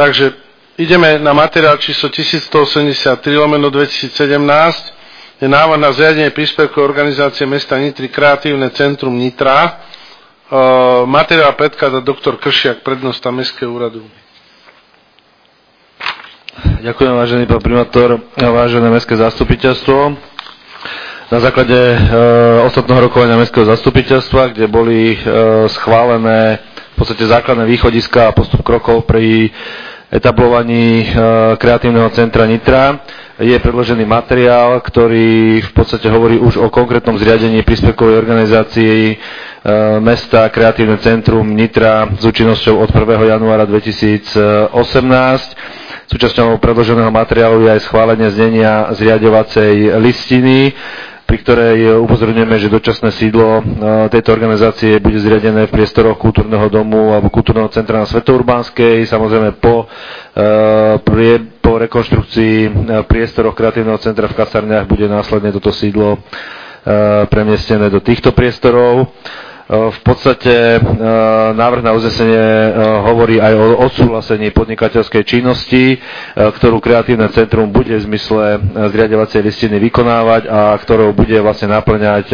Takže ideme na materiál číslo 1183/2017. Je návrh na zriadenie príspevkovej organizácie mesta Nitry Kreatívne centrum Nitra. Materiál predkladá doktor Kršiak, prednosta Mestského úradu. Ďakujem, vážený pán primátor a vážené mestské zastupiteľstvo. Na základe ostatného rokovania mestského zastupiteľstva, kde boli schválené v podstate základné východiska a postup krokov pri etablovaní kreatívneho centra Nitra, je predložený materiál, ktorý v podstate hovorí už o konkrétnom zriadení príspevkovej organizácii mesta Kreatívne centrum Nitra s účinnosťou od 1. januára 2018. Súčasťou predloženého materiálu je aj schválenie znenia zriaďovacej listiny, pri ktorej upozorňujeme, že dočasné sídlo tejto organizácie bude zriadené v priestoroch kultúrneho domu alebo kultúrneho centra na Svätourbánskej. Samozrejme po rekonštrukcii priestoroch kreatívneho centra v kasárniach bude následne toto sídlo premiestnené do týchto priestorov. V podstate návrh na uznesenie hovorí aj o odsúhlasení podnikateľskej činnosti, ktorú kreatívne centrum bude v zmysle zriaďovacej listiny vykonávať a ktorou bude vlastne naplňať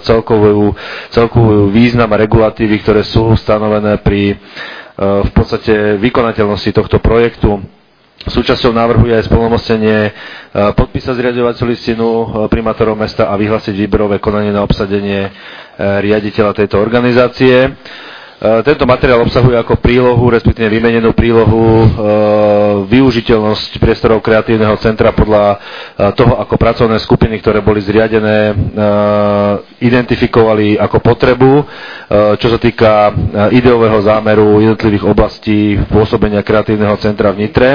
celkovú význam a regulatívy, ktoré sú stanovené pri v podstate vykonateľnosti tohto projektu. Súčasťou návrhu je aj splnomocnenie podpísať zriaďovaciu listinu primátorov mesta a vyhlásiť výberové konanie na obsadenie riaditeľa tejto organizácie. Tento materiál obsahuje ako prílohu, respektíve vymenenú prílohu, využiteľnosť priestorov kreatívneho centra podľa toho, ako pracovné skupiny, ktoré boli zriadené, identifikovali ako potrebu, čo sa týka ideového zámeru jednotlivých oblastí pôsobenia kreatívneho centra v Nitre.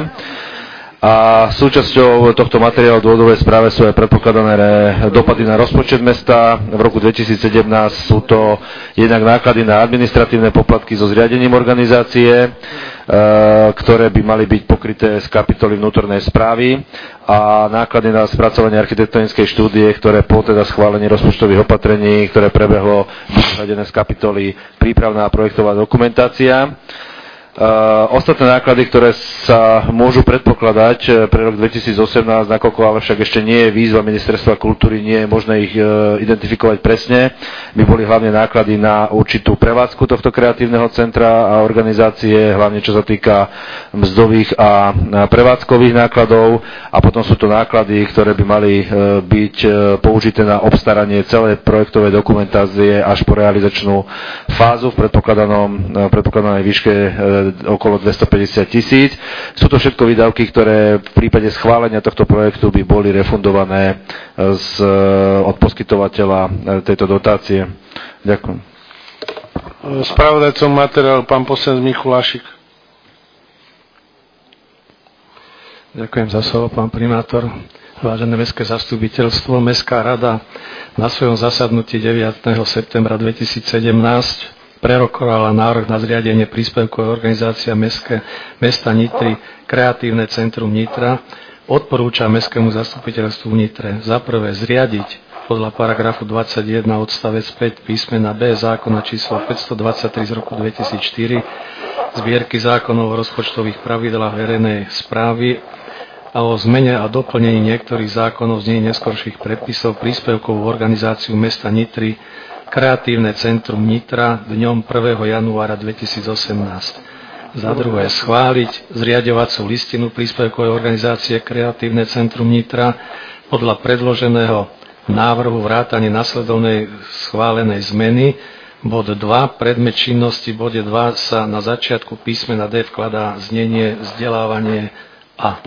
A súčasťou tohto materiálu v dôvodovej správe sú aj predpokladané dopady na rozpočet mesta. V roku 2017 sú to jednak náklady na administratívne poplatky so zriadením organizácie, ktoré by mali byť pokryté z kapitoly vnútornej správy, a náklady na spracovanie architektonickej štúdie, ktoré po teda schválení rozpočtových opatrení, ktoré prebehlo, budú hradené z kapitoly prípravná a projektová dokumentácia. Ostatné náklady, ktoré sa môžu predpokladať pre rok 2018, nakoľko ale však ešte nie je výzva Ministerstva kultúry, nie je možné ich identifikovať presne, by boli hlavne náklady na určitú prevádzku tohto kreatívneho centra a organizácie, hlavne čo sa týka mzdových a prevádzkových nákladov, a potom sú to náklady, ktoré by mali byť použité na obstaranie celej projektovej dokumentácie až po realizačnú fázu v predpokladanej výške okolo 250 000. Sú to všetko výdavky, ktoré v prípade schválenia tohto projektu by boli refundované od poskytovateľa tejto dotácie. Ďakujem. Spravodajcom materiálu pán poslanec Mikulášik. Ďakujem za slovo, pán primátor. Vážené mestské zastupiteľstvo, Mestská rada na svojom zasadnutí 9. septembra 2017 prerokovala návrh na zriadenie príspevkovej organizácie mesta Nitry Kreatívne centrum Nitra. Odporúča mestskému zastupiteľstvu v Nitre za prvé zriadiť podľa paragrafu 21 odstavec 5 písmena B zákona číslo 523 z roku 2004 zbierky zákonov o rozpočtových pravidlách verejnej správy a o zmene a doplnení niektorých zákonov z neskorších predpisov príspevkovú organizáciu mesta Nitry Kreatívne centrum Nitra dňom 1. januára 2018. Za druhé, schváliť zriaďovacú listinu príspevkovej organizácie Kreatívne centrum Nitra podľa predloženého návrhu vrátane nasledovnej schválenej zmeny. Bod 2. Predmet činnosti v bode 2 sa na začiatku písmena D vkladá znenie vzdelávanie A.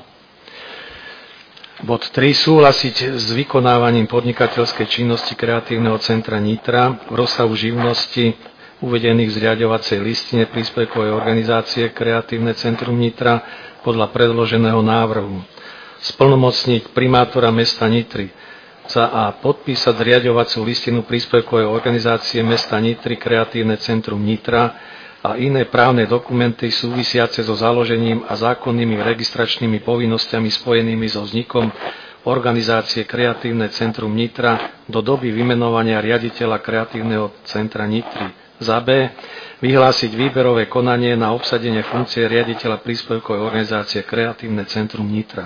Bod 3. Súhlasiť s vykonávaním podnikateľskej činnosti Kreatívneho centra Nitra v rozsahu živnosti uvedených v zriaďovacej listine príspevkovej organizácie Kreatívne centrum Nitra podľa predloženého návrhu. Splnomocniť primátora mesta Nitry za A. Podpísať zriaďovaciu listinu príspevkovej organizácie mesta Nitry Kreatívne centrum Nitra a iné právne dokumenty súvisiace so založením a zákonnými registračnými povinnosťami spojenými so vznikom organizácie Kreatívne centrum Nitra do doby vymenovania riaditeľa Kreatívneho centra Nitry. Za B. Vyhlásiť výberové konanie na obsadenie funkcie riaditeľa príspevkovej organizácie Kreatívne centrum Nitra.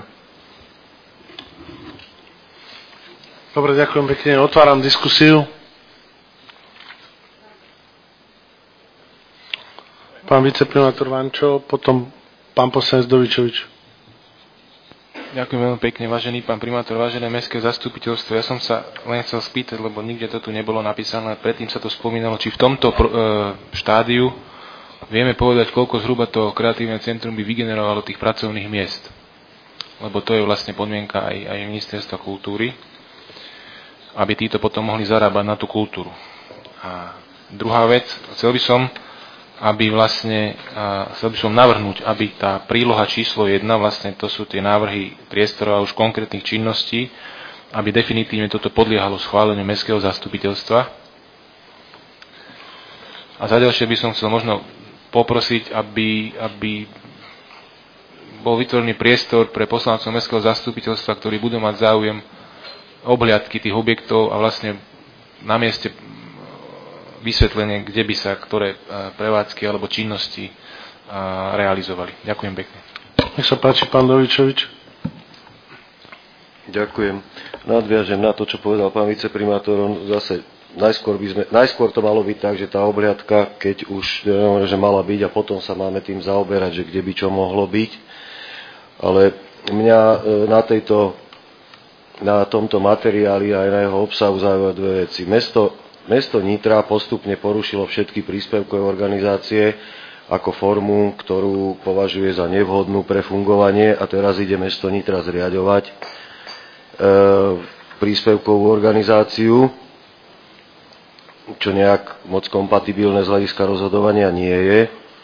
Dobre, ďakujem pekne. Otváram diskusiu. Pán viceprimátor Vančo, potom pán poslanec Dovičovič. Ďakujem veľmi pekne, vážený pán primátor, vážené mestské zastupiteľstvo. Ja som sa len chcel spýtať, lebo nikde to tu nebolo napísané, predtým sa to spomínalo, či v tomto štádiu vieme povedať, koľko zhruba to kreatívne centrum by vygenerovalo tých pracovných miest. Lebo to je vlastne podmienka aj ministerstva kultúry, aby títo potom mohli zarábať na tú kultúru. A druhá vec, chcel by som navrhnúť, aby tá príloha číslo 1, vlastne to sú tie návrhy priestorov a už konkrétnych činností, aby definitívne toto podliehalo schváleniu mestského zastupiteľstva. A za ďalšie by som chcel možno poprosiť, aby bol vytvorený priestor pre poslancov mestského zastupiteľstva, ktorí budú mať záujem obhliadky tých objektov a vlastne na mieste vysvetlenie, kde by sa ktoré prevádzky alebo činnosti realizovali. Ďakujem pekne. Nech sa páči, pán Dovičovič. Ďakujem. Nadviažem na to, čo povedal pán viceprimátor. On zase najskôr to malo byť tak, že tá obhliadka, keď už že mala byť a potom sa máme tým zaoberať, že kde by čo mohlo byť. Ale mňa na tomto materiáli aj na jeho obsahu zaujímajú dve veci. Mesto Nitra postupne porušilo všetky príspevkové organizácie ako formu, ktorú považuje za nevhodnú pre fungovanie a teraz ide mesto Nitra zriaďovať príspevkovú organizáciu, čo nejak moc kompatibilné z hľadiska rozhodovania nie je.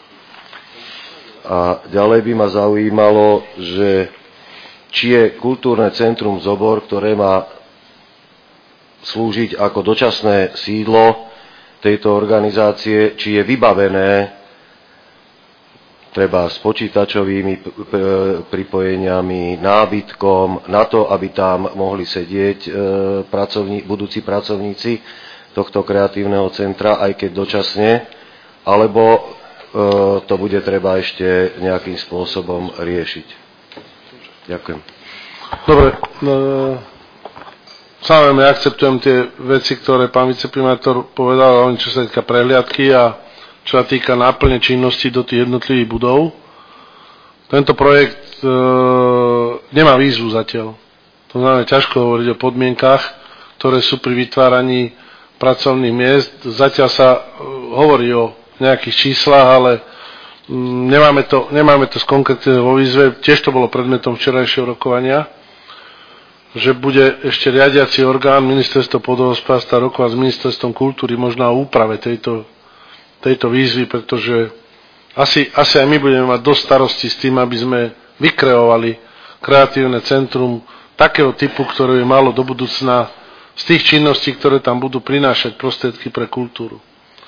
A ďalej by ma zaujímalo, že či je kultúrne centrum Zobor, ktoré má slúžiť ako dočasné sídlo tejto organizácie, či je vybavené treba s počítačovými pripojeniami, nábytkom, na to, aby tam mohli sedieť budúci pracovníci tohto kreatívneho centra, aj keď dočasne, alebo to bude treba ešte nejakým spôsobom riešiť. Ďakujem. Dobre, samozrejme, akceptujem tie veci, ktoré pán viceprimátor povedal, čo sa týka prehliadky a čo sa týka náplne činnosti do tých jednotlivých budov. Tento projekt nemá výzvu zatiaľ. To znamená, ťažko hovoriť o podmienkach, ktoré sú pri vytváraní pracovných miest. Zatiaľ sa hovorí o nejakých číslach, ale nemáme to skonkretne vo výzve. Tiež to bolo predmetom včerajšieho rokovania, že bude ešte riadiaci orgán ministerstvo pôdohospodárstva rokovať s ministerstvom kultúry možno o úprave tejto výzvy, pretože asi aj my budeme mať dosť starosti s tým, aby sme vykreovali kreatívne centrum takého typu, ktoré by malo do budúcna z tých činností, ktoré tam budú prinášať prostriedky pre kultúru.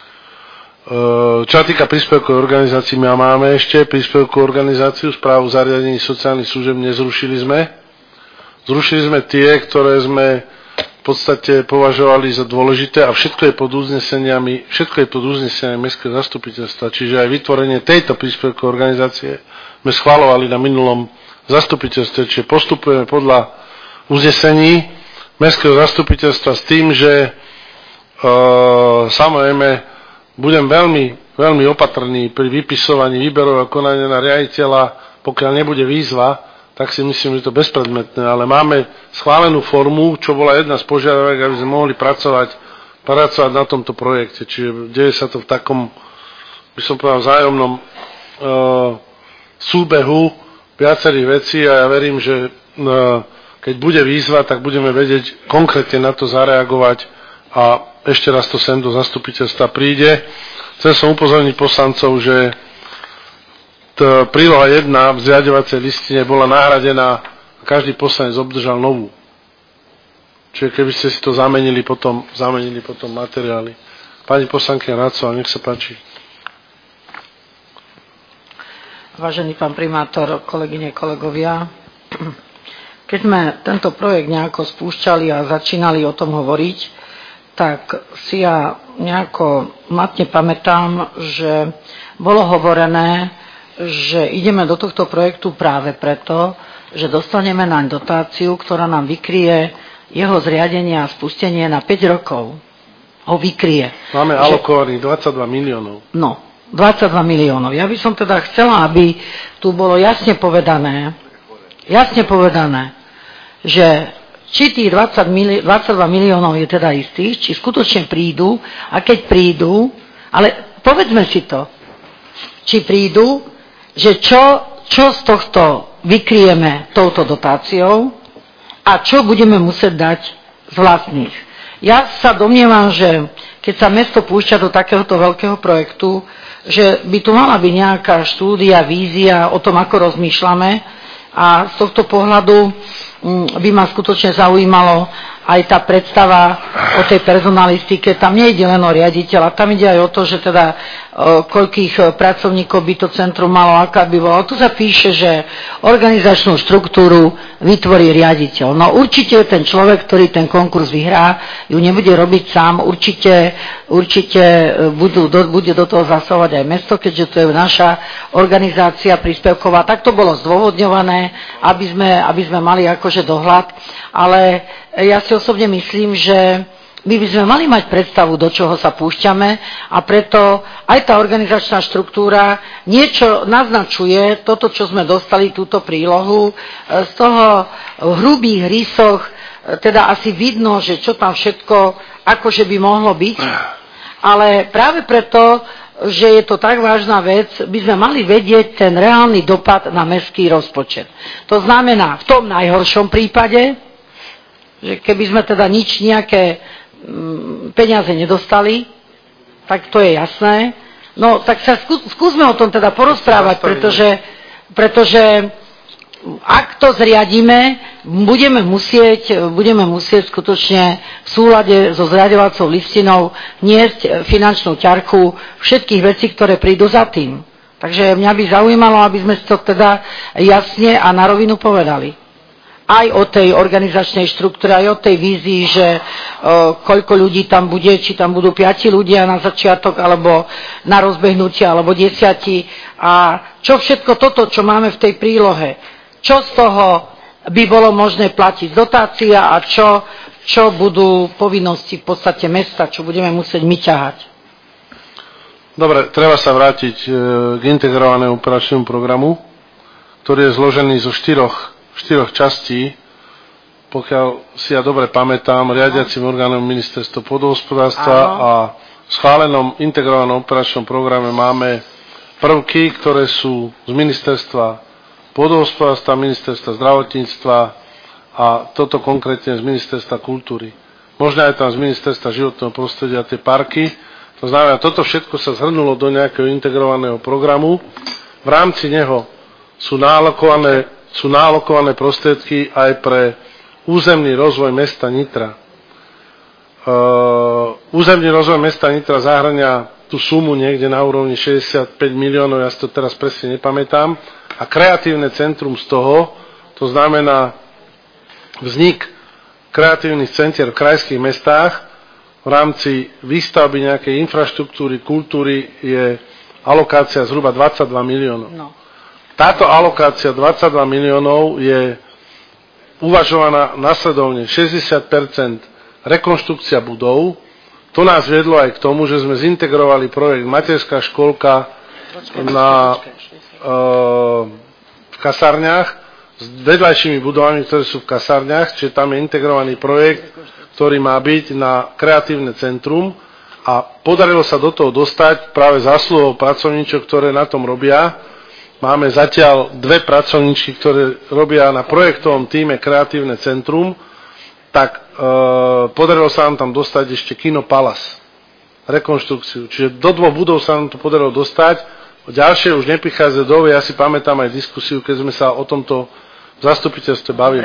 Čo sa týka príspevkovej organizácií, my máme ešte príspevkovú organizáciu, správu zariadení sociálnych služieb nezrušili sme. Zrušili sme tie, ktoré sme v podstate považovali za dôležité a všetko je pod uzneseniami mestského zastupiteľstva. Čiže aj vytvorenie tejto príspevkovej organizácie sme schvaľovali na minulom zastupiteľstve, čiže postupujeme podľa uznesení mestského zastupiteľstva s tým, že samozrejme budem veľmi, veľmi opatrný pri vypisovaní výberového konania na riaditeľa, pokiaľ nebude výzva, tak si myslím, že to je bezpredmetné, ale máme schválenú formu, čo bola jedna z požiadavek, aby sme mohli pracovať na tomto projekte. Čiže deje sa to v takom, by som povedal, vzájomnom súbehu viacerých vecí a ja verím, že keď bude výzva, tak budeme vedieť konkrétne na to zareagovať a ešte raz to sem do zastupiteľstva príde. Chcel som upozorniť poslancov, že príloha 1 v zriaďovacej listine bola nahradená a každý poslanec obdržal novú. Čiže keby ste si to zamenili potom materiály. Pani poslankyňa Rácová, nech sa páči. Vážený pán primátor, kolegyne, kolegovia, keď sme tento projekt nejako spúšťali a začínali o tom hovoriť, tak si ja nejako matne pamätám, že bolo hovorené, že ideme do tohto projektu práve preto, že dostaneme naň dotáciu, ktorá nám vykryje jeho zriadenie a spustenie na 5 rokov. Ho vykryje. Máme alokovaných 22 miliónov. No, 22 miliónov. Ja by som teda chcela, aby tu bolo jasne povedané, že či tých 22 miliónov je teda istých, či skutočne prídu, a keď prídu, ale povedzme si to, či prídu, že čo z tohto vykryjeme touto dotáciou a čo budeme musieť dať z vlastných. Ja sa domnievam, že keď sa mesto púšťa do takéhoto veľkého projektu, že by tu mala byť nejaká štúdia, vízia o tom, ako rozmýšľame, a z tohto pohľadu by ma skutočne zaujímalo aj tá predstava o tej personalistike. Tam nejde len o riaditeľa, tam ide aj o to, že teda koľkých pracovníkov by to centrum malo, aká by bolo. Tu sa píše, že organizačnú štruktúru vytvorí riaditeľ. No určite ten človek, ktorý ten konkurs vyhrá, ju nebude robiť sám, určite bude do toho zasahovať aj mesto, keďže to je naša organizácia príspevková. Tak to bolo zdôvodňované, aby sme mali akože dohľad, ale ja si osobne myslím, že my by sme mali mať predstavu, do čoho sa púšťame, a preto aj tá organizačná štruktúra niečo naznačuje, toto, čo sme dostali, túto prílohu, z toho v hrubých rysoch, teda asi vidno, že čo tam všetko akože by mohlo byť, ale práve preto, že je to tak vážna vec, by sme mali vedieť ten reálny dopad na mestský rozpočet. To znamená, v tom najhoršom prípade, že keby sme teda nejaké peniaze nedostali, tak to je jasné. No, tak sa skúsme o tom teda porozprávať, pretože ak to zriadíme, budeme musieť skutočne v súlade so zriaďovacou listinou niesť finančnú ťarchu všetkých vecí, ktoré prídu za tým. Takže mňa by zaujímalo, aby sme to teda jasne a na rovinu povedali. Aj o tej organizačnej štruktúre, aj o tej vízii, že koľko ľudí tam bude, či tam budú 5 ľudia na začiatok, alebo na rozbehnutie, alebo 10. A čo všetko toto, čo máme v tej prílohe, čo z toho by bolo možné platiť z dotácia a čo budú povinnosti v podstate mesta, čo budeme musieť my ťahať. Dobre, treba sa vrátiť k integrovanému operačnému programu, ktorý je zložený zo štyroch častí. Pokiaľ si ja dobre pamätám, riadiacim orgánom ministerstva pôdohospodárstva a v schválenom integrovanom operačnom programe máme prvky, ktoré sú z ministerstva pôdohospodárstva, ministerstva zdravotníctva a toto konkrétne z ministerstva kultúry. Možno aj tam z ministerstva životného prostredia tie parky. To znamená, toto všetko sa zhrnulo do nejakého integrovaného programu. V rámci neho sú naalokované prostriedky aj pre územný rozvoj mesta Nitra. Územný rozvoj mesta Nitra zahŕňa tú sumu niekde na úrovni 65 miliónov, ja si to teraz presne nepamätám, a kreatívne centrum z toho, to znamená vznik kreatívnych centier v krajských mestách v rámci výstavby nejakej infraštruktúry, kultúry, je alokácia zhruba 22 miliónov. No. Táto alokácia 22 miliónov je uvažovaná nasledovne 60% rekonštrukcia budov. To nás viedlo aj k tomu, že sme zintegrovali projekt Materská škôlka v kasárniach s vedľajšími budovami, ktoré sú v kasárniach, čiže tam je integrovaný projekt, ktorý má byť na kreatívne centrum, a podarilo sa do toho dostať práve zásluhou pracovníčok, ktoré na tom robia. Máme zatiaľ 2 pracovníčky, ktoré robia na projektovom týme kreatívne centrum, tak podarilo sa nám tam dostať ešte Kino Palace, rekonštrukciu. Čiže do 2 budov sa nám to podarilo dostať, ďalšie už neprichádza do. Ja si pamätám aj diskusiu, keď sme sa o tomto v zastupiteľstve bavili.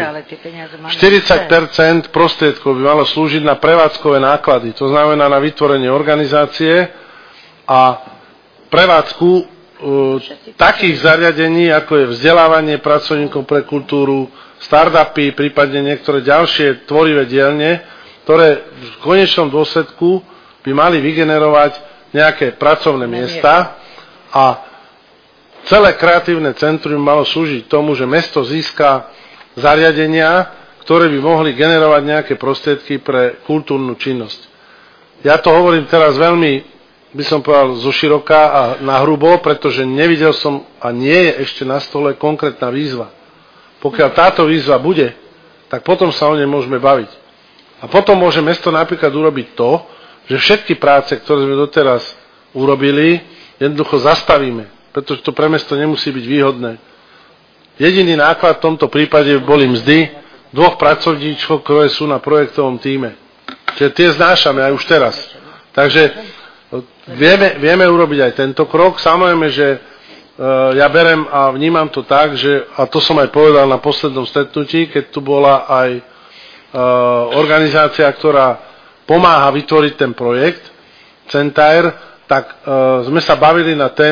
40% prostriedkov by malo slúžiť na prevádzkové náklady, to znamená na vytvorenie organizácie a prevádzku takých zariadení, ako je vzdelávanie pracovníkov pre kultúru, startupy, prípadne niektoré ďalšie tvorivé dielne, ktoré v konečnom dôsledku by mali vygenerovať nejaké pracovné miesta a celé kreatívne centrum malo slúžiť tomu, že mesto získa zariadenia, ktoré by mohli generovať nejaké prostriedky pre kultúrnu činnosť. Ja to hovorím teraz veľmi, by som povedal, zoširoka a nahrubo, pretože nevidel som a nie je ešte na stole konkrétna výzva. Pokiaľ táto výzva bude, tak potom sa o nej môžeme baviť. A potom môže mesto napríklad urobiť to, že všetky práce, ktoré sme doteraz urobili, jednoducho zastavíme, pretože to pre mesto nemusí byť výhodné. Jediný náklad v tomto prípade boli mzdy 2 pracovníčok, ktoré sú na projektovom tíme. Čiže tie znášame aj už teraz. Takže vieme urobiť aj tento krok. Samozrejme, že ja berem a vnímam to tak, že, a to som aj povedal na poslednom stretnutí, keď tu bola aj organizácia, ktorá pomáha vytvoriť ten projekt, Centair, tak sme sa bavili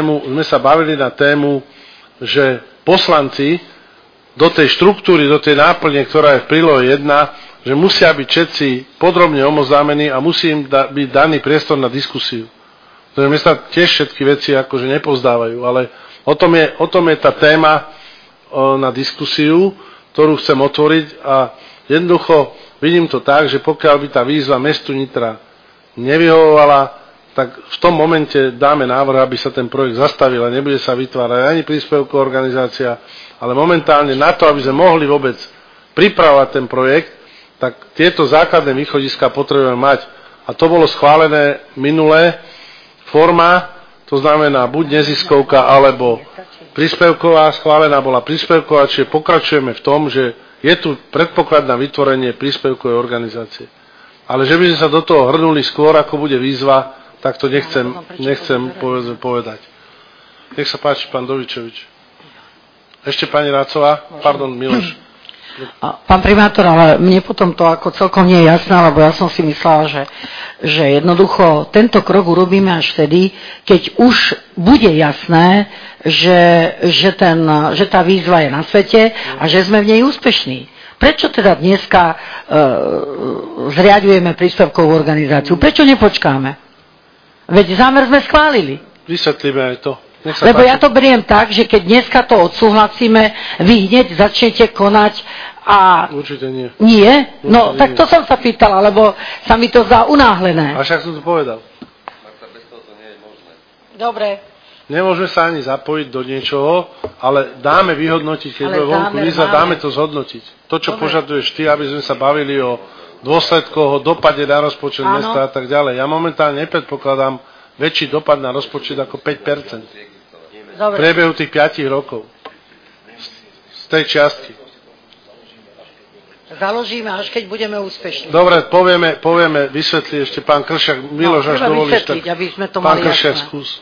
na tému, že poslanci do tej štruktúry, do tej náplne, ktorá je v prílohe 1, že musia byť všetci podrobne oboznámení a musí im byť daný priestor na diskusiu. Takže mi sa tiež všetky veci akože nepozdávajú, ale o tom je tá téma na diskusiu, ktorú chcem otvoriť a jednoducho vidím to tak, že pokiaľ by tá výzva mestu Nitra nevyhovovala, tak v tom momente dáme návrh, aby sa ten projekt zastavil a nebude sa vytvárať ani príspevková organizácia, ale momentálne na to, aby sme mohli vôbec pripravovať ten projekt, tak tieto základné východiska potrebujeme mať. A to bolo schválené minulé. Forma, to znamená buď neziskovka, alebo príspevková, schválená bola príspevková, čiže pokračujeme v tom, že je tu predpoklad na vytvorenie príspevkovej organizácie. Ale že by sme sa do toho hrnuli skôr, ako bude výzva, tak to nechcem povedať. Nech sa páči, pán Dovičovič. Ešte pani Rácová, pardon, Miloš. Pán primátor, ale mne potom to ako celkom nie je jasné, lebo ja som si myslela, že jednoducho tento krok urobíme až vtedy, keď už bude jasné, že tá výzva je na svete a že sme v nej úspešní. Prečo teda dneska zriaďujeme príspevkovú organizáciu? Prečo nepočkáme? Veď zámer sme schválili. Vysvetlíme aj to. Lebo ja to beriem tak, že keď dneska to odsúhlasíme, vy hneď začnete konať a... Určite nie. Nie? No, Určite tak nie. to som sa pýtala, lebo sa mi to zdá unáhlené. A však som to povedal. Dobre. Nemôžeme sa ani zapojiť do niečoho, ale dáme vyhodnotiť, keď bude vonku výzva, dáme to zhodnotiť. To, čo požaduješ ty, aby sme sa bavili o dôsledkoch, o dopade na rozpočet mesta a tak ďalej. Ja momentálne nepredpokladám väčší dopad na rozpočet ako 5%. Dobre. V priebehu tých 5 rokov. Z tej čiastky. Založíme, až keď budeme úspešní. Dobre, povieme, vysvetlí ešte pán Kršiak. Miloš, až dovolíš, tak aby sme to pán mali Kršiak, jasné. skús.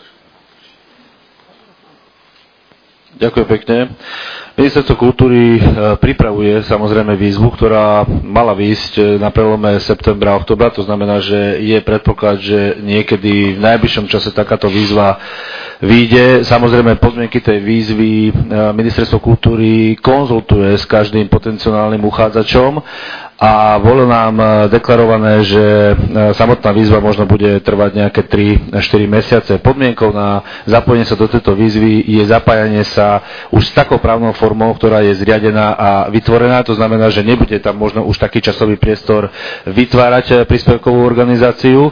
Ďakujem pekne. Ministerstvo kultúry pripravuje samozrejme výzvu, ktorá mala výjsť na prelome septembra a októbra. To znamená, že je predpoklad, že niekedy v najbližšom čase takáto výzva vyjde. Samozrejme podmienky tej výzvy Ministerstvo kultúry konzultuje s každým potenciálnym uchádzačom a bolo nám deklarované, že samotná výzva možno bude trvať nejaké 3-4 mesiace. Podmienkou na zapojenie sa do tejto výzvy je zapájanie sa už s takou právnou formou, ktorá je zriadená a vytvorená. To znamená, že nebude tam možno už taký časový priestor vytvárať príspevkovú organizáciu.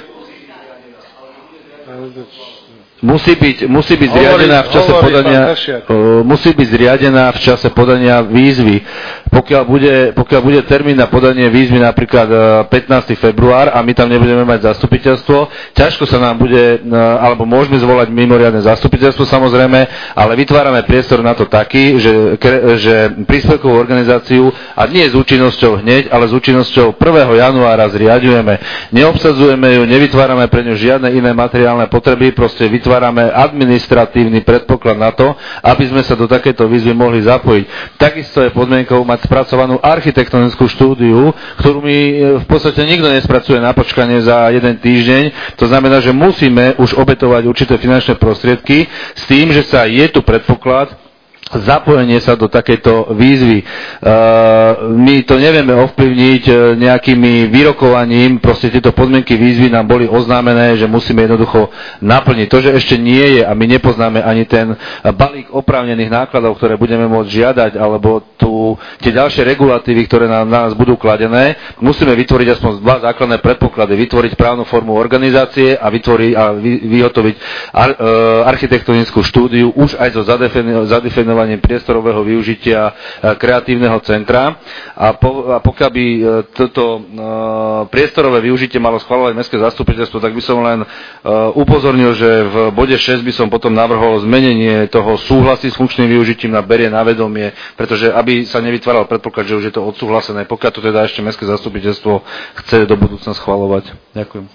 Musí byť zriadená v čase podania. Musí byť zriadená v čase podania výzvy. Pokiaľ bude termín na podanie výzvy napríklad 15. február a my tam nebudeme mať zastupiteľstvo, ťažko sa nám bude, alebo môžeme zvolať mimoriadne zastupiteľstvo samozrejme, ale vytvárame priestor na to taký, že príspevkovú organizáciu, a nie s účinnosťou hneď, ale s účinnosťou 1. januára zriaďujeme. Neobsadzujeme ju, nevytvárame pre ňu žiadne iné materiálne potreby, proste vytvárame administratívny predpoklad na to, aby sme sa do takejto výzvy mohli zapojiť. Takisto je podmienkou mať spracovanú architektonickú štúdiu, ktorú mi v podstate nikto nespracuje na počkanie za jeden týždeň. To znamená, že musíme už obetovať určité finančné prostriedky s tým, že sa je tu predpoklad zapojenie sa do takejto výzvy. My to nevieme ovplyvniť nejakými vyrokovaním, proste tieto podmienky výzvy nám boli oznámené, že musíme jednoducho naplniť. To, že ešte nie je a my nepoznáme ani ten balík oprávnených nákladov, ktoré budeme môcť žiadať, alebo tie ďalšie regulatívy, ktoré na nás budú kladené, musíme vytvoriť aspoň dva základné predpoklady. Vytvoriť právnu formu organizácie a vyhotoviť architektonickú štúdiu už aj so zadefinovaním priestorového využitia kreatívneho centra. A pokiaľ by toto priestorové využitie malo schvaľovať mestské zastupiteľstvo, tak by som len upozornil, že v bode 6 by som potom navrhol zmenenie toho súhlasí s funkčným využitím na berie na vedomie, pretože aby sa nevytváral predpoklad, že už je to odsúhlasené, pokiaľ to teda ešte mestské zastupiteľstvo chce do budúcna schvaľovať. Ďakujem.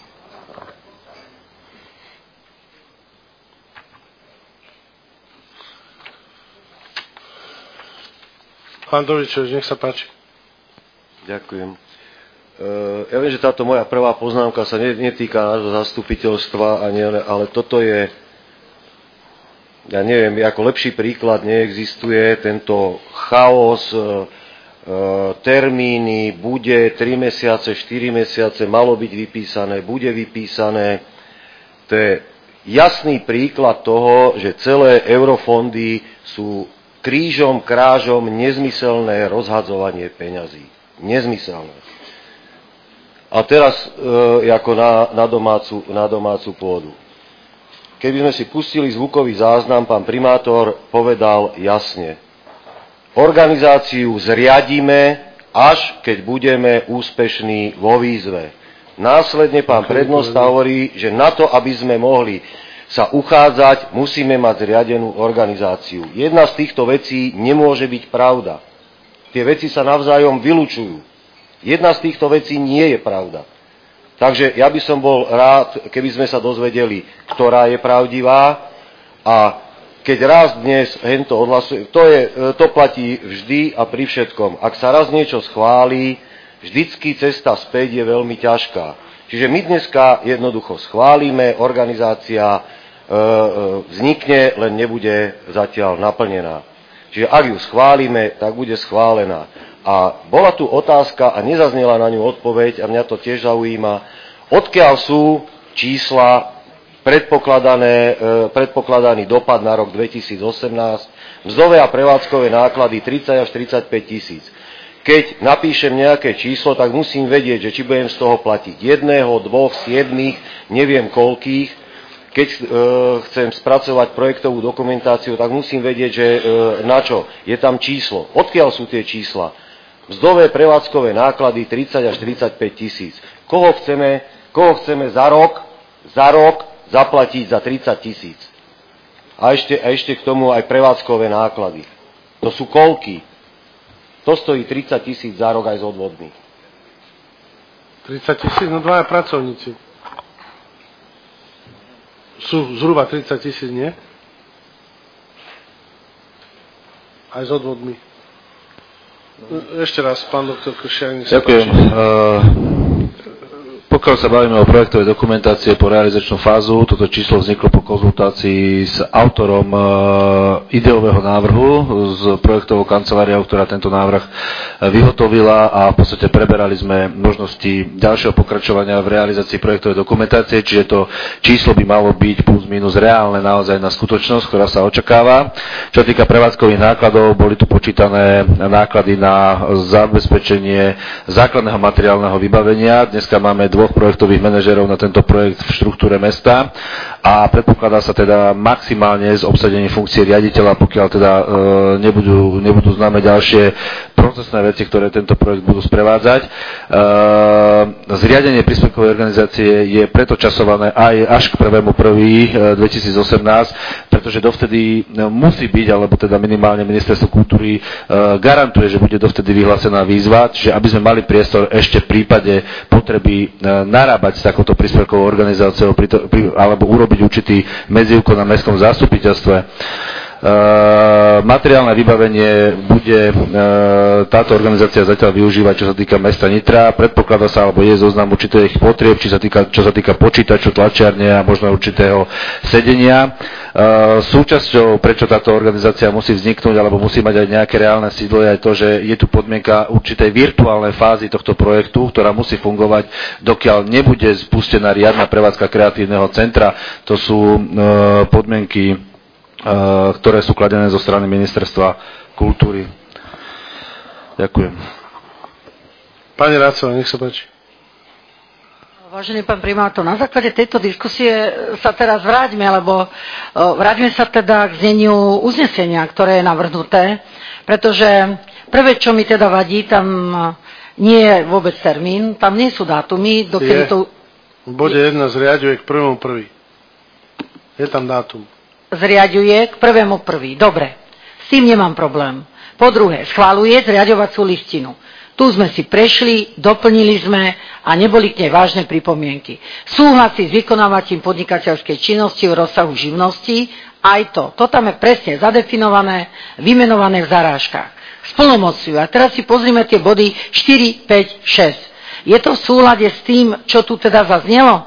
Pán Dovičovič, nech sa páči. Ďakujem. Ja viem, že táto moja prvá poznámka sa netýka nášho zastupiteľstva, ale toto je, ja neviem, ako lepší príklad neexistuje, tento chaos, termíny, bude 3 mesiace, 4 mesiace, malo byť vypísané, bude vypísané. To je jasný príklad toho, že celé eurofondy sú krížom, krážom nezmyselné rozhadzovanie peňazí. Nezmyselné. A teraz ako na domácu pôdu. Keby sme si pustili zvukový záznam, pán primátor povedal jasne. Organizáciu zriadíme, až keď budeme úspešní vo výzve. Následne pán prednosta hovorí, že na to, aby sme mohli sa uchádzať, musíme mať zriadenú organizáciu. Jedna z týchto vecí nemôže byť pravda. Tie veci sa navzájom vylučujú. Jedna z týchto vecí nie je pravda. Takže ja by som bol rád, keby sme sa dozvedeli, ktorá je pravdivá, a keď raz dnes hento odhlasuje, to platí vždy a pri všetkom. Ak sa raz niečo schválí, vždycky cesta späť je veľmi ťažká. Čiže my dneska jednoducho schválime, organizácia vznikne, len nebude zatiaľ naplnená. Čiže ak ju schválime, tak bude schválená. A bola tu otázka a nezaznela na ňu odpoveď, a mňa to tiež zaujíma, odkiaľ sú čísla predpokladaný dopad na rok 2018, mzdové a prevádzkové náklady 30 až 35 tisíc. Keď napíšem nejaké číslo, tak musím vedieť, že či budem z toho platiť 1, 2, 7, neviem koľkých. Keď chcem spracovať projektovú dokumentáciu, tak musím vedieť, že na čo je tam číslo. Odkiaľ sú tie čísla? Mzdové prevádzkové náklady 30 až 35 tisíc. Koho chceme za rok zaplatiť za 30 tisíc? A ešte k tomu aj prevádzkové náklady. To sú koľky? To stojí 30 tisíc za rok aj s odvodmi. 30 tisíc, no dvaja pracovníci. Sú zhruba 30 tisíc, nie? Aj s odvodmi. Ešte raz, pán doktor Kršiak. Ďakujem. Pokiaľ sa bavíme o projektovej dokumentácie po realizačnú fázu, toto číslo vzniklo po konzultácii s autorom ideového návrhu, s projektovou kanceláriou, ktorá tento návrh vyhotovila, a v podstate preberali sme možnosti ďalšieho pokračovania v realizácii projektovej dokumentácie, čiže to číslo by malo byť plus minus reálne naozaj na skutočnosť, ktorá sa očakáva. Čo týka prevádzkových nákladov, boli tu počítané náklady na zabezpečenie základného materiálneho vybavenia. Dneska máme dvoch projektových manažérov na tento projekt v štruktúre mesta a predpokladá sa teda maximálne z obsadení funkcie riaditeľa, pokiaľ teda nebudú známe ďalšie procesné veci, ktoré tento projekt budú sprevádzať. Zriadenie príspevkovej organizácie je preto časované aj až k 1.1.2018, pretože dovtedy musí byť, alebo teda minimálne Ministerstvo kultúry garantuje, že bude dovtedy vyhlásená výzva, čiže aby sme mali priestor ešte v prípade potreby narábať s takouto príspevkovou organizáciou alebo urobiť určitý medziúkon na mestskom zastupiteľstve. Materiálne vybavenie bude táto organizácia zatiaľ využívať, čo sa týka mesta Nitra. Predpokladá sa, alebo je zoznam určitých potrieb, čo sa týka počítaču, tlačiarne a možno určitého sedenia. Súčasťou, prečo táto organizácia musí vzniknúť, alebo musí mať aj nejaké reálne sídlo, je aj to, že je tu podmienka určitej virtuálnej fázy tohto projektu, ktorá musí fungovať, dokiaľ nebude spustená riadna prevádzka kreatívneho centra. To sú podmienky, ktoré sú kladené zo strany Ministerstva kultúry. Ďakujem. Pani Rácová, nech sa páči. Vážený pán primátor, na základe tejto diskusie sa teraz vráťme, lebo vráťme sa teda k zneniu uznesenia, ktoré je navrhnuté, pretože prvé, čo mi teda vadí, tam nie je vôbec termín, tam nie sú dátumy, dokedy to... V bode 1 zriaďuje k 1.1. Je tam dátum. Zriaďuje k 1.1. Dobre, s tým nemám problém. Po druhé, schvaľuje zriaďovacú listinu. Tu sme si prešli, doplnili sme a neboli k nej vážne pripomienky. Súhlasí s vykonávaním podnikateľskej činnosti v rozsahu živnosti, aj to. To tam je presne zadefinované, vymenované v zarážkach. Splnomocňujú. A teraz si pozrime tie body 4, 5, 6. Je to v súlade s tým, čo tu teda zaznelo?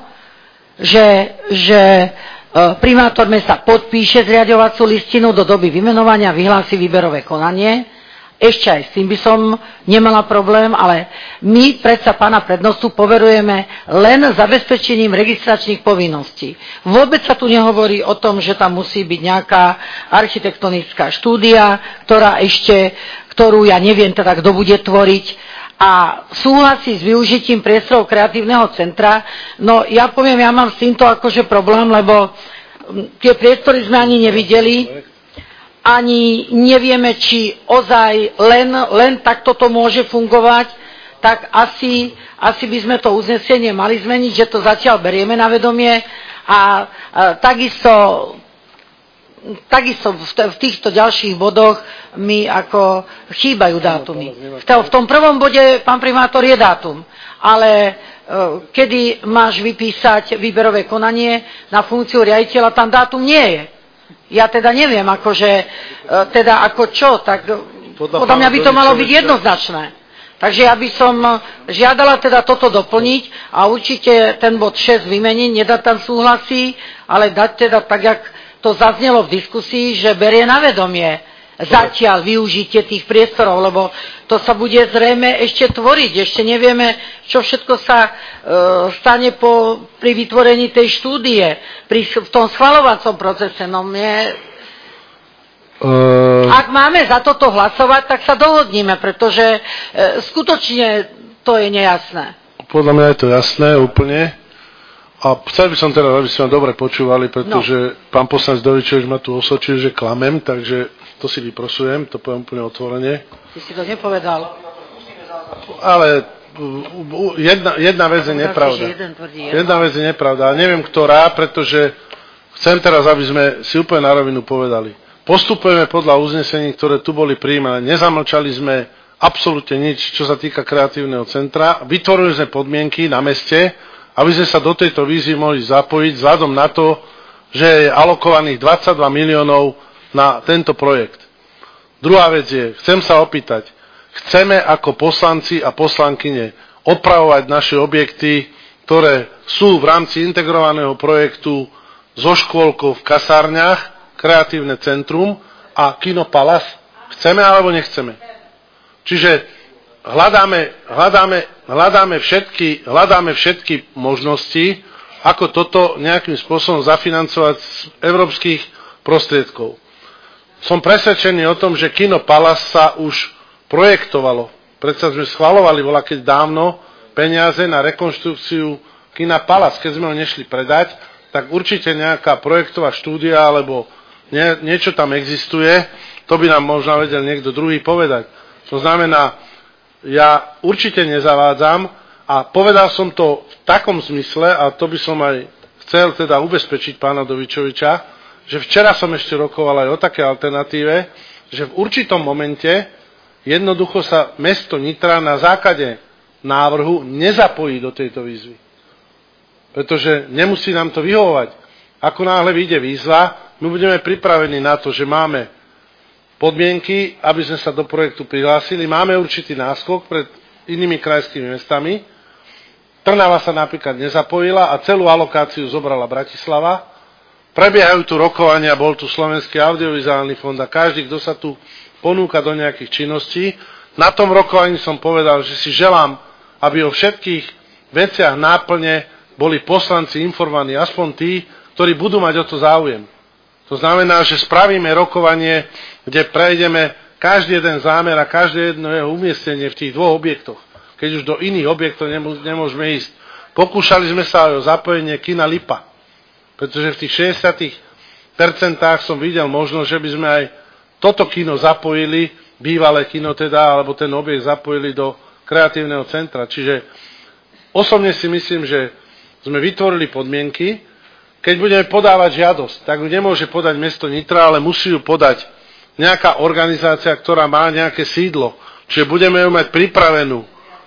Že primátor mesta podpíše zriaďovacú listinu do doby vymenovania, vyhlási výberové konanie. Ešte aj s tým by som nemala problém, ale my predsa pána prednostu poverujeme len zabezpečením registračných povinností. Vôbec sa tu nehovorí o tom, že tam musí byť nejaká architektonická štúdia, ktorú ja neviem teda, kto bude tvoriť, a súhlasí s využitím priestorov kreatívneho centra. No ja poviem, ja mám s týmto akože problém, lebo tie priestory sme ani nevideli, ani nevieme, či ozaj len takto to môže fungovať, tak asi by sme to uznesenie mali zmeniť, že to zatiaľ berieme na vedomie a takisto v týchto ďalších bodoch mi ako chýbajú dátumy. V tom prvom bode, pán primátor, je dátum, ale kedy máš vypísať výberové konanie na funkciu riaditeľa, tam dátum nie je. Ja teda neviem, teda ako čo, tak podľa mňa by to malo byť jednoznačné. Takže ja by som žiadala teda toto doplniť a určite ten bod 6 vymeniť, nedať tam súhlasí, ale dať teda tak, jak to zaznelo v diskusii, že berie na vedomie zatiaľ využitie tých priestorov, lebo to sa bude zrejme ešte tvoriť. Ešte nevieme, čo všetko sa stane pri vytvorení tej štúdie, v tom schvaľovacom procese. No ak máme za toto hlasovať, tak sa dohodníme, pretože skutočne to je nejasné. Podľa mňa je to jasné úplne. A chcel by som teda, aby ste ma dobre počúvali, pretože pán poslanec Dovičovič ma tu osočil, že klamem, takže to si vyprosujem, to poviem úplne otvorene. Ty si to nepovedal. Ale jedna vec je nepravda. Jedna vec je nepravda, ale neviem ktorá, pretože chcem teraz, aby sme si úplne na rovinu povedali. Postupujeme podľa uznesení, ktoré tu boli prijímané. Nezamlčali sme absolútne nič, čo sa týka kreatívneho centra. Vytvorili sme podmienky na meste, aby sme sa do tejto výzvy mohli zapojiť vzhľadom na to, že je alokovaných 22 miliónov na tento projekt. Druhá vec je, chcem sa opýtať, chceme ako poslanci a poslankyne opravovať naše objekty, ktoré sú v rámci integrovaného projektu so škôlkou v kasárniach, kreatívne centrum a Kino Palace? Chceme alebo nechceme? Čiže hľadáme všetky možnosti, ako toto nejakým spôsobom zafinancovať z európskych prostriedkov. Som presvedčený o tom, že Kino Palace sa už projektovalo. Predsa sme schvaľovali voľakedy dávno peniaze na rekonštrukciu Kina Palace. Keď sme ho nešli predať, tak určite nejaká projektová štúdia alebo niečo tam existuje. To by nám možno vedel niekto druhý povedať. To znamená, ja určite nezavádzam a povedal som to v takom zmysle, a to by som aj chcel teda ubezpečiť pána Dovičoviča, že včera som ešte rokoval aj o také alternatíve, že v určitom momente jednoducho sa mesto Nitra na základe návrhu nezapojí do tejto výzvy. Pretože nemusí nám to vyhovovať. Ako náhle vyjde výzva, my budeme pripravení na to, že máme podmienky, aby sme sa do projektu prihlásili. Máme určitý náskok pred inými krajskými mestami. Trnava sa napríklad nezapojila a celú alokáciu zobrala Bratislava. Prebiehajú tu rokovania, bol tu Slovenský audiovizuálny fond a každý, kto sa tu ponúka do nejakých činností. Na tom rokovaní som povedal, že si želám, aby o všetkých veciach náplne boli poslanci informovaní, aspoň tí, ktorí budú mať o to záujem. To znamená, že spravíme rokovanie, kde prejdeme každý jeden zámer a každé jedno jeho umiestnenie v tých dvoch objektoch. Keď už do iných objektov nemôžeme ísť. Pokúšali sme sa aj o zapojenie kina Lipa, pretože v tých 60% som videl možnosť, že by sme aj toto kino zapojili, bývalé kino teda, alebo ten objekt zapojili do kreatívneho centra. Čiže osobne si myslím, že sme vytvorili podmienky. Keď budeme podávať žiadosť, tak ju nemôže podať mesto Nitra, ale musí ju podať nejaká organizácia, ktorá má nejaké sídlo. Čiže budeme ju mať pripravenú.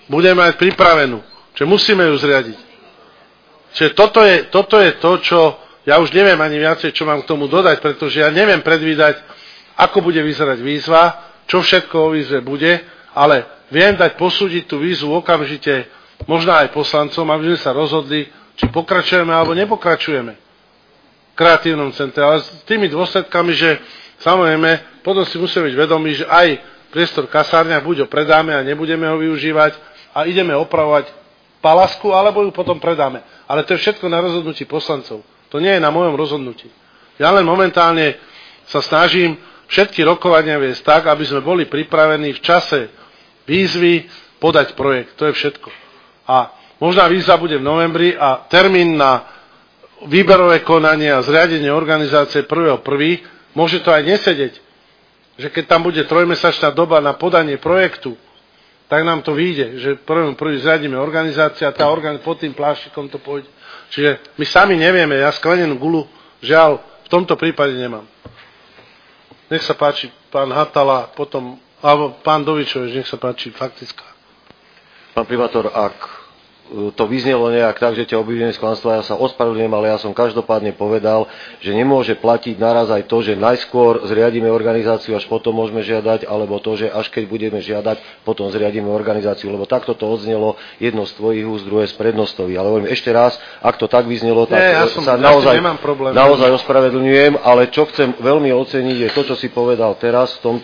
Čiže musíme ju zriadiť. Čiže toto je to, čo ja už neviem ani viacej, čo mám k tomu dodať, pretože ja neviem predvídať, ako bude vyzerať výzva, čo všetko o výzve bude, ale viem dať posúdiť tú výzvu okamžite, možno aj poslancom, aby sme sa rozhodli, či pokračujeme alebo nepokračujeme v kreatívnom centre. Ale s tými dôsledkami, že samozrejme, potom si musíme byť vedomí, že aj priestor kasárňa buď ho predáme a nebudeme ho využívať a ideme opravovať palasku, alebo ju potom predáme. Ale to je všetko na rozhodnutí poslancov. To nie je na mojom rozhodnutí. Ja len momentálne sa snažím všetky rokovania viesť tak, aby sme boli pripravení v čase výzvy podať projekt. To je všetko. A možná výzva bude v novembri a termín na výberové konanie a zriadenie organizácie 1.1. môže to aj nesedieť. Že keď tam bude trojmesačná doba na podanie projektu, tak nám to vyjde, že 1.1. zriadíme organizáciu a tá pod tým pláštikom to pôjde. Čiže my sami nevieme, ja sklenenú gulu, žiaľ, v tomto prípade nemám. Nech sa páči pán Hatala, potom, alebo pán Dovičovič, nech sa páči, faktická. Pán primátor, ak to vyznelo nejak tak, že ťa obvinujem z klamstva, ja sa ospravedlňujem, ale ja som každopádne povedal, že nemôže platiť naraz aj to, že najskôr zriadíme organizáciu, až potom môžeme žiadať, alebo to, že až keď budeme žiadať, potom zriadíme organizáciu, lebo takto to odznelo jedno z tvojich úst, druhé z prednostoví. Ale hovorím ešte raz, ak to tak vyznelo, tak sa naozaj ospravedlňujem, ale čo chcem veľmi oceniť je to, čo si povedal teraz v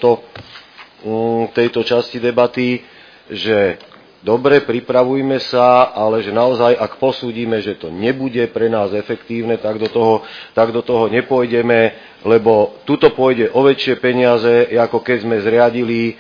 tejto časti debaty, že dobre, pripravujme sa, ale že naozaj, ak posúdime, že to nebude pre nás efektívne, tak do toho nepôjdeme, lebo tuto pôjde o väčšie peniaze, ako keď sme zriadili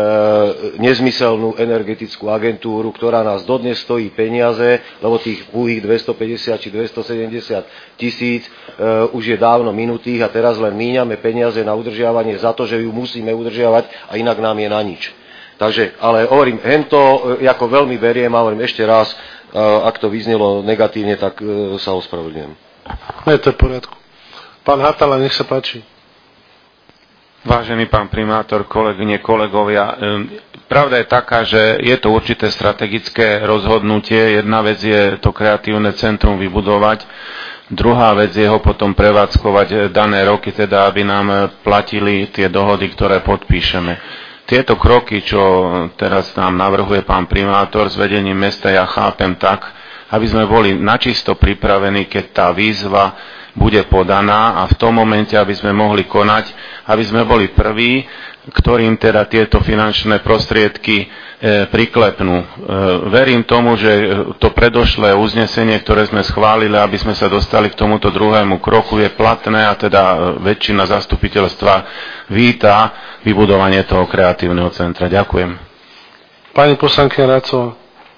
nezmyselnú energetickú agentúru, ktorá nás dodnes stojí peniaze, lebo tých púhých 250 či 270 tisíc už je dávno minutých a teraz len míňame peniaze na udržiavanie za to, že ju musíme udržiavať a inak nám je na nič. Takže, ale hovorím, hento ako veľmi beriem a hovorím ešte raz, ak to vyznelo negatívne, tak sa ospravedlňujem. Je to v poriadku. Pán Hatala, nech sa páči. Vážený pán primátor, kolegyne, kolegovia, pravda je taká, že je to určité strategické rozhodnutie. Jedna vec je to kreatívne centrum vybudovať, druhá vec je ho potom prevádzkovať dané roky, teda aby nám platili tie dohody, ktoré podpíšeme. Tieto kroky, čo teraz nám navrhuje pán primátor s vedením mesta, ja chápem tak, aby sme boli načisto pripravení, keď tá výzva bude podaná a v tom momente, aby sme mohli konať, aby sme boli prví, ktorým teda tieto finančné prostriedky priklepnú. Verím tomu, že to predošlé uznesenie, ktoré sme schválili, aby sme sa dostali k tomuto druhému kroku, je platné a teda väčšina zastupiteľstva víta vybudovanie toho kreatívneho centra. Ďakujem. Pani poslankyňa Racová.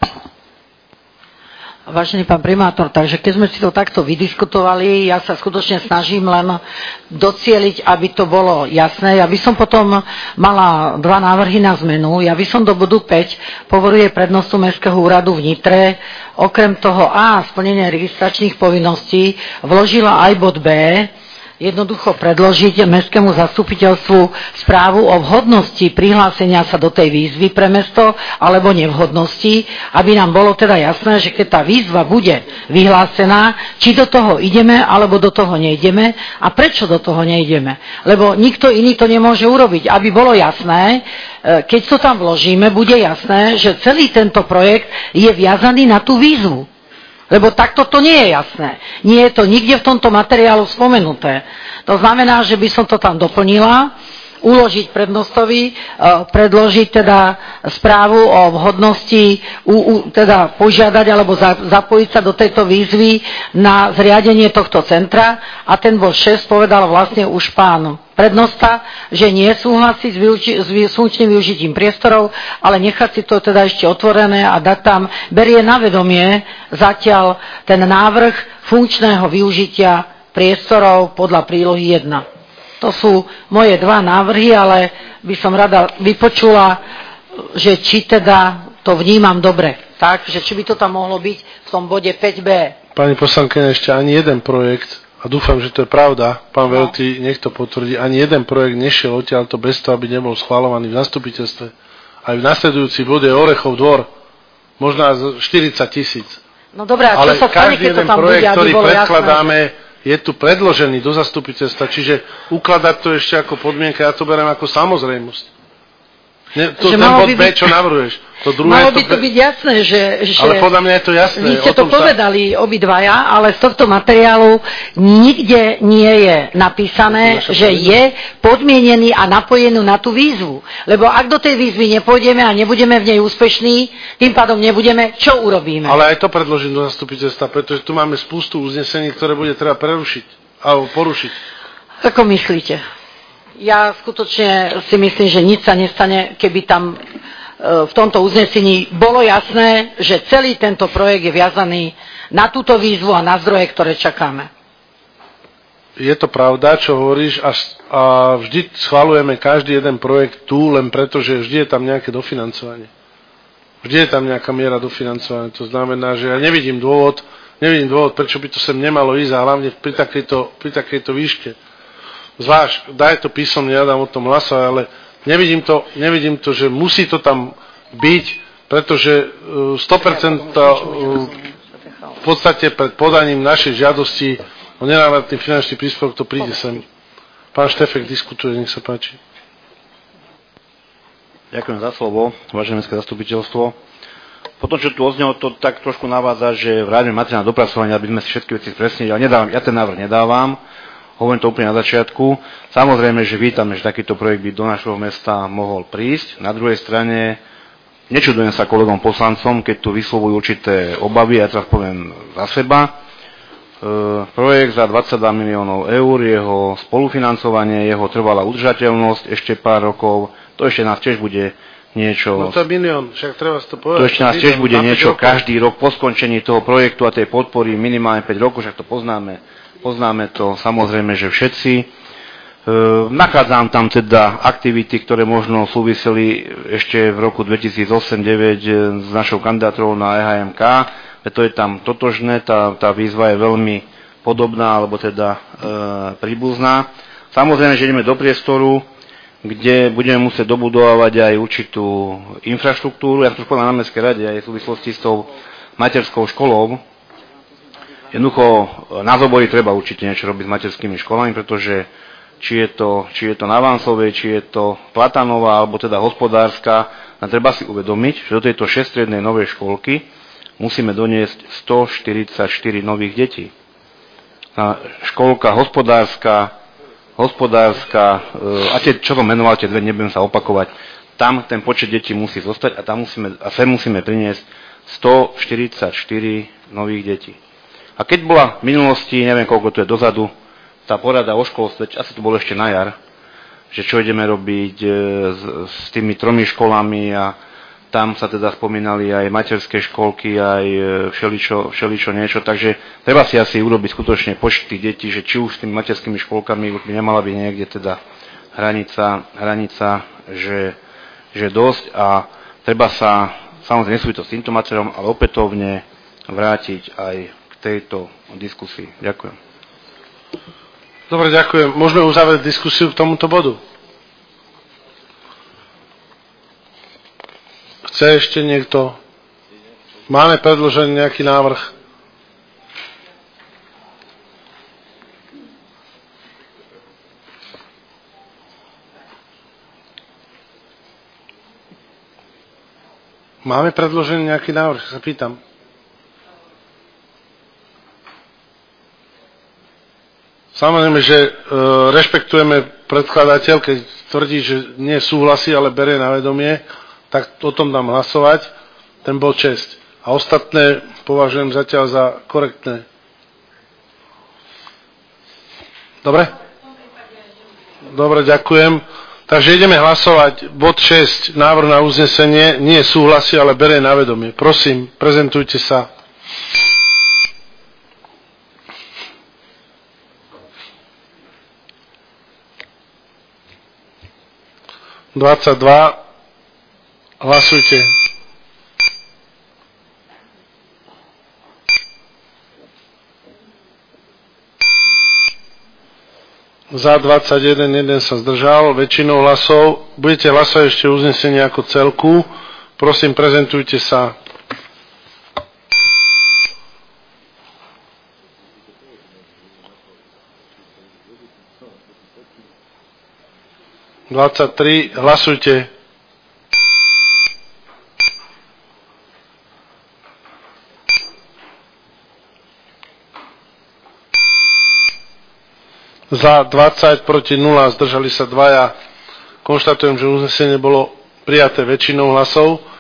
Vážený pán primátor, takže keď sme si to takto vydiskutovali, ja sa skutočne snažím len docieliť, aby to bolo jasné. Ja by som potom mala dva návrhy na zmenu. Ja by som do bodu 5 povoruje prednostu Mestského úradu v Nitre, okrem toho A, splnenie registračných povinností, vložila aj bod B, jednoducho predložiť mestskému zastupiteľstvu správu o vhodnosti prihlásenia sa do tej výzvy pre mesto alebo nevhodnosti, aby nám bolo teda jasné, že keď tá výzva bude vyhlásená, či do toho ideme alebo do toho nejdeme a prečo do toho nejdeme. Lebo nikto iný to nemôže urobiť. Aby bolo jasné, keď to tam vložíme, bude jasné, že celý tento projekt je viazaný na tú výzvu. Lebo takto to nie je jasné. Nie je to nikde v tomto materiálu spomenuté. To znamená, že by som to tam doplnila, uložiť prednostovi, predložiť teda správu o vhodnosti, teda požiadať alebo zapojiť sa do tejto výzvy na zriadenie tohto centra. A ten bod 6 povedal vlastne už pán prednosta, že nie súhlasí s funkčným využitím priestorov, ale nechať si to teda ešte otvorené a dať tam, berie na vedomie zatiaľ ten návrh funkčného využitia priestorov podľa prílohy 1. To sú moje dva návrhy, ale by som rada vypočula, že či teda to vnímam dobre. Tak, že či by to tam mohlo byť v tom bode 5b. Pani poslankyňa, ešte ani jeden projekt, a dúfam, že to je pravda, pán Veľtý, nech to potvrdí, ani jeden projekt nešiel odtiaľto bez toho, aby nebol schváľovaný v zastupiteľstve. Aj v nasledujúci bode Orechov dvor, možno 40 000. No dobré, a čo sa stane, keď to tam bude, aby bolo predkladáme, je tu predložený do zastupiteľstva, čiže ukladať to ešte ako podmienka, ja to beriem ako samozrejmosť. Ten bod B, čo navrhuješ? To druhé, malo by to byť jasné, že... Ale podľa mňa je to jasné. Vy ste to povedali obidvaja, ale z tohto materiálu nikde nie je napísané, že je podmienený a napojený na tú výzvu. Lebo ak do tej výzvy nepôjdeme a nebudeme v nej úspešní, tým pádom nebudeme, čo urobíme? Ale aj to predložím do zastupiteľstva, pretože tu máme spustu uznesení, ktoré bude treba prerušiť alebo porušiť. Ako myslíte? Ja skutočne si myslím, že nič sa nestane, keby tam v tomto uznesení bolo jasné, že celý tento projekt je viazaný na túto výzvu a na zdroje, ktoré čakáme. Je to pravda, čo hovoríš, a vždy schvaľujeme každý jeden projekt tu, len preto, že vždy je tam nejaké dofinancovanie. Vždy je tam nejaká miera dofinancovania. To znamená, že ja nevidím dôvod, prečo by to sem nemalo ísť, a hlavne pri takejto výške. Zvlášť, daj to písomne, ja dám o tom hlasovať, ale nevidím to, že musí to tam byť, pretože 100% v podstate pred podaním našej žiadosti o nenávratný finančný príspevok to príde sem. Pán Štefek diskutuje, nech sa páči. Ďakujem za slovo, vážené mestské zastupiteľstvo. Potom, čo tu oznelo, to tak trošku navádza, že vráťme materiál na dopracovanie, aby sme si všetky veci spresnili, ale ja ten návrh nedávam. Hovorím to úplne na začiatku. Samozrejme, že vítame, že takýto projekt by do našho mesta mohol prísť. Na druhej strane nečudujem sa kolegom poslancom, keď tu vyslovujú určité obavy, ja teraz poviem za seba. Projekt za 22 miliónov eur, jeho spolufinancovanie, jeho trvalá udržateľnosť ešte pár rokov, to ešte nás tiež bude niečo... No to je milión, však treba si to povedať. To ešte nás tiež bude niečo každý rok po skončení toho projektu a tej podpory minimálne 5 rokov, však to poznáme to samozrejme, že všetci. Nachádzam tam teda aktivity, ktoré možno súviseli ešte v roku 2008-2009 s našou kandidatúrou na EHMK, to je tam totožné, tá výzva je veľmi podobná, alebo teda príbuzná. Samozrejme, že ideme do priestoru, kde budeme musieť dobudovať aj určitú infraštruktúru. Ja to povedal na Mestskej rade aj v súvislosti s tou materskou školou. Jednoducho na Zobori treba určite niečo robiť s materskými školami, pretože či je to na Vánsovej, či je to Platanová, alebo teda hospodárska, a treba si uvedomiť, že do tejto 6-triednej novej školky musíme doniesť 144 nových detí. Školka hospodárska, a tie, čo som menoval, tie dve, nebudem sa opakovať, tam ten počet detí musí zostať a sem musíme priniesť 144 nových detí. A keď bola v minulosti, neviem koľko to je dozadu, tá porada o školstve, asi to bolo ešte na jar, že čo ideme robiť s tými 3 školami, a tam sa teda spomínali aj materské školky, aj všeličo niečo, takže treba si asi urobiť skutočne počet tých detí, že či už s tými materskými školkami už by nemala byť niekde teda hranica, že dosť, a treba sa, samozrejme nesúvisí to s týmto materiálom, ale opätovne vrátiť aj k tejto diskusii. Ďakujem. Dobre, ďakujem. Môžeme uzavrieť diskusiu k tomuto bodu? Chce ešte niekto? Máme predložený nejaký návrh? Máme predložený nejaký návrh, sa pýtam. Samozrejme, že rešpektujeme predkladateľ, keď tvrdí, že nie súhlasí, ale berie na vedomie, tak o tom dám hlasovať, ten bol 6. A ostatné považujem zatiaľ za korektné. Dobre? Dobre, ďakujem. Takže ideme hlasovať bod 6, návrh na uznesenie, nie súhlasí, ale berie na vedomie. Prosím, prezentujte sa. Hlasujte. Za 21, jeden sa zdržal, väčšinou hlasov. Budete hlasovať ešte uznesenie ako celku. Prosím, prezentujte sa. Hlasujte. Za 20, proti 0, zdržali sa 2. Konštatujem, že uznesenie bolo prijaté väčšinou hlasov.